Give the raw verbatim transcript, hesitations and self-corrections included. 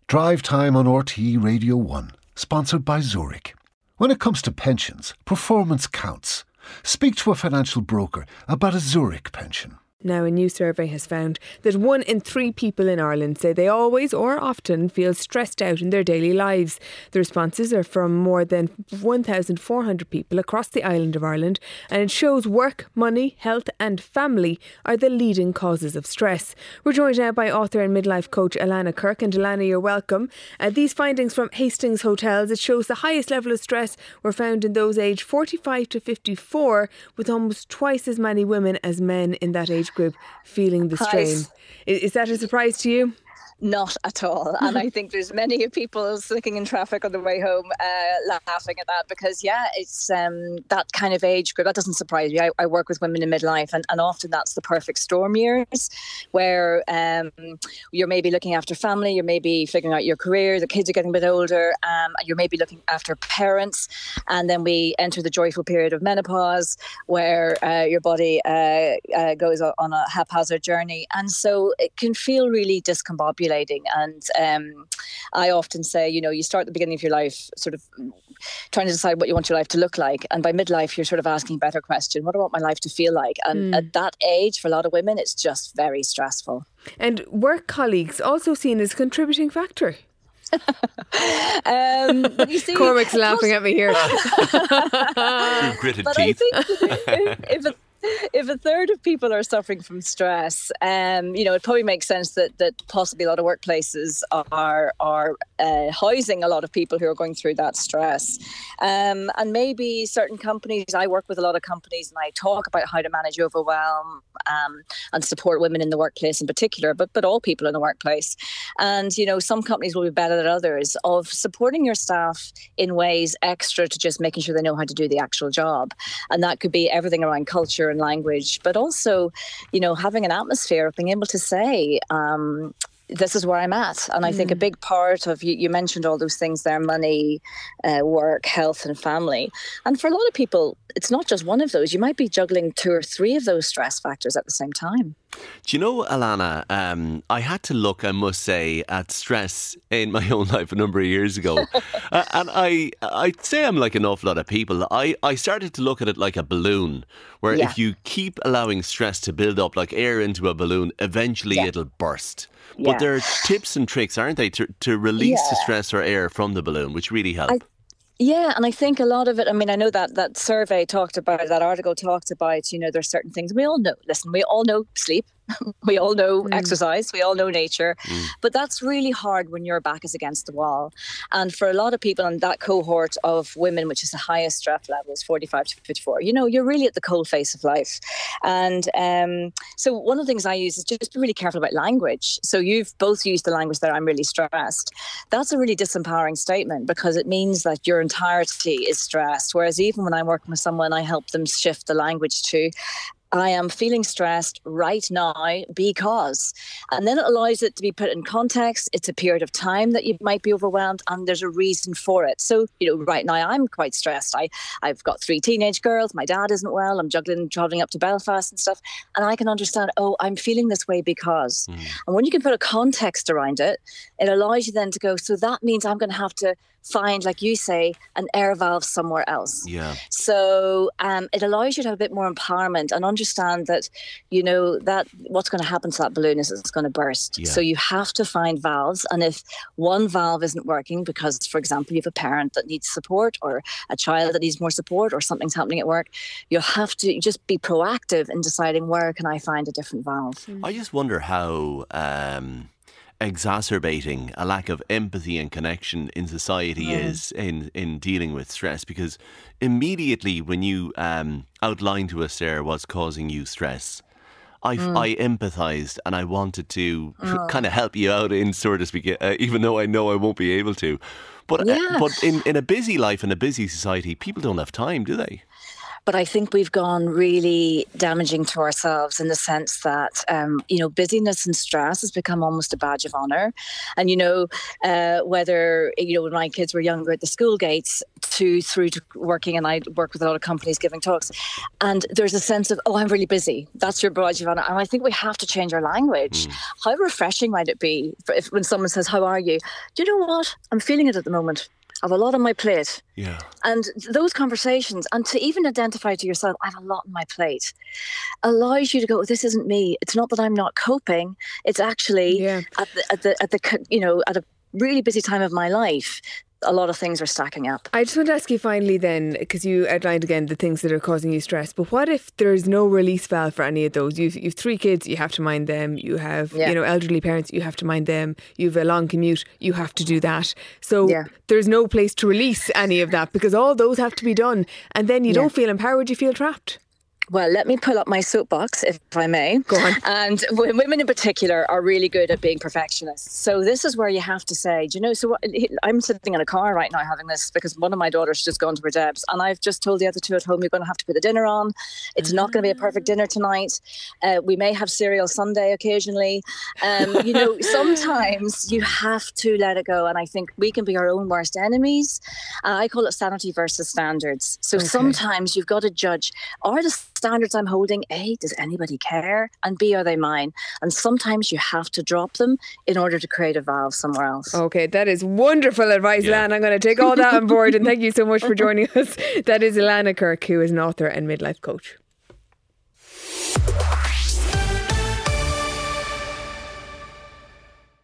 Drive Time on R T É Radio one, sponsored by Zurich. When it comes to pensions, performance counts. Speak to a financial broker about a Zurich pension. Now, a new survey has found that one in three people in Ireland say they always or often feel stressed out in their daily lives. The responses are from more than one thousand four hundred people across the island of Ireland, and it shows work, money, health and family are the leading causes of stress. We're joined now by author and midlife coach Alana Kirk. And Alana, you're welcome. Uh, these findings from Hastings Hotels, it shows the highest level of stress were found in those aged forty-five to fifty-four, with almost twice as many women as men in that age group feeling the strain. Is, is that a surprise to you? Not at all. And I think there's many people slicking in traffic on the way home uh, laughing at that because, yeah, it's um, that kind of age group. That doesn't surprise me. I, I work with women in midlife and, and often that's the perfect storm years where um, you're maybe looking after family, you're maybe figuring out your career, the kids are getting a bit older, um, you're maybe looking after parents, and then we enter the joyful period of menopause where uh, your body uh, uh, goes on a haphazard journey. And so it can feel really discombobulated. And um, I often say, you know, you start at the beginning of your life sort of trying to decide what you want your life to look like. And by midlife, you're sort of asking a better question. What do I want my life to feel like? And mm. at that age, for a lot of women, it's just very stressful. And work colleagues also seen as a contributing factor. um, but you see, Cormac's laughing at me here. Through gritted but teeth. I think if, if it, If a third of people are suffering from stress, um, you know, it probably makes sense that that possibly a lot of workplaces are are uh, housing a lot of people who are going through that stress. Um, and maybe certain companies, I work with a lot of companies and I talk about how to manage overwhelm um, and support women in the workplace in particular, but but all people in the workplace. And, you know, some companies will be better than others of supporting your staff in ways extra to just making sure they know how to do the actual job. And that could be everything around culture and language, but also, you know, having an atmosphere of being able to say, um, this is where I'm at. And I mm. think a big part of, you, you mentioned all those things there, money, uh, work, health and family. And for a lot of people, it's not just one of those. You might be juggling two or three of those stress factors at the same time. Do you know, Alana, um, I had to look, I must say, at stress in my own life a number of years ago. uh, and I, I'd say I'm like an awful lot of people. I, I started to look at it like a balloon, where yeah. if you keep allowing stress to build up like air into a balloon, eventually yeah. it'll burst. But yeah. there are tips and tricks, aren't they, to, to release yeah. the stress or air from the balloon, which really help. I- Yeah, and I think a lot of it, I mean, I know that that survey talked about, that article talked about, you know, there's certain things we all know. Listen, we all know sleep. We all know mm. exercise. We all know nature. Mm. But that's really hard when your back is against the wall. And for a lot of people in that cohort of women, which is the highest stress levels, forty-five to fifty-four, you know, you're really at the cold face of life. And um, so one of the things I use is just be really careful about language. So you've both used the language that I'm really stressed. That's a really disempowering statement because it means that your entirety is stressed. Whereas even when I'm working with someone, I help them shift the language to, I am feeling stressed right now because, and then it allows it to be put in context. It's a period of time that you might be overwhelmed and there's a reason for it. So, you know, right now I'm quite stressed. I, I've got three teenage girls. My dad isn't well. I'm juggling, traveling up to Belfast and stuff. And I can understand, oh, I'm feeling this way because. Mm. And when you can put a context around it, it allows you then to go, so that means I'm going to have to find, like you say, an air valve somewhere else. Yeah. So um, it allows you to have a bit more empowerment and understand that, you know, that what's going to happen to that balloon is it's going to burst. Yeah. So you have to find valves. And if one valve isn't working because, for example, you have a parent that needs support or a child that needs more support or something's happening at work, you have to just be proactive in deciding where can I find a different valve. Mm. I just wonder how... Um exacerbating a lack of empathy and connection in society mm. is in, in dealing with stress, because immediately when you um, outline to us there what's causing you stress, I, mm. I empathised and I wanted to mm. kind of help you out in, so to speak, uh, even though I know I won't be able to. But, yeah. uh, but in, in a busy life and a busy society, people don't have time, do they? But I think we've gone really damaging to ourselves in the sense that, um, you know, busyness and stress has become almost a badge of honour. And, you know, uh, whether, you know, when my kids were younger at the school gates to through to working, and I work with a lot of companies giving talks, and there's a sense of, oh, I'm really busy. That's your badge of honour. And I think we have to change our language. Mm. How refreshing might it be for if, when someone says, how are you? Do you know what? I'm feeling it at the moment. I have a lot on my plate. Yeah. And those conversations, and to even identify to yourself, I have a lot on my plate, allows you to go, this isn't me. It's not that I'm not coping. It's actually yeah. at the, at the, at the, you know, at a really busy time of my life, a lot of things are stacking up. I just want to ask you finally then, because you outlined again the things that are causing you stress, but what if there's no release valve for any of those? You've, you've three kids, you have to mind them. You have, yeah. you know, elderly parents, you have to mind them. You have a long commute, you have to do that. So yeah. there's no place to release any of that because all those have to be done. And then you yeah. don't feel empowered, you feel trapped. Well, let me pull up my soapbox, if I may. Go on. And women in particular are really good at being perfectionists. So this is where you have to say, do you know, so what, I'm sitting in a car right now having this because one of my daughters just gone to her Debs, and I've just told the other two at home, you're going to have to put the dinner on. It's mm-hmm. not going to be a perfect dinner tonight. Uh, we may have cereal Sunday occasionally. Um, you know, sometimes you have to let it go. And I think we can be our own worst enemies. Uh, I call it sanity versus standards. So okay. sometimes you've got to judge, are the standards I'm holding, A, does anybody care? And B, are they mine? And sometimes you have to drop them in order to create a valve somewhere else. Okay, that is wonderful advice, yeah. Lan. I'm going to take all that on board, and thank you so much for joining us. That is Alana Kirk, who is an author and midlife coach.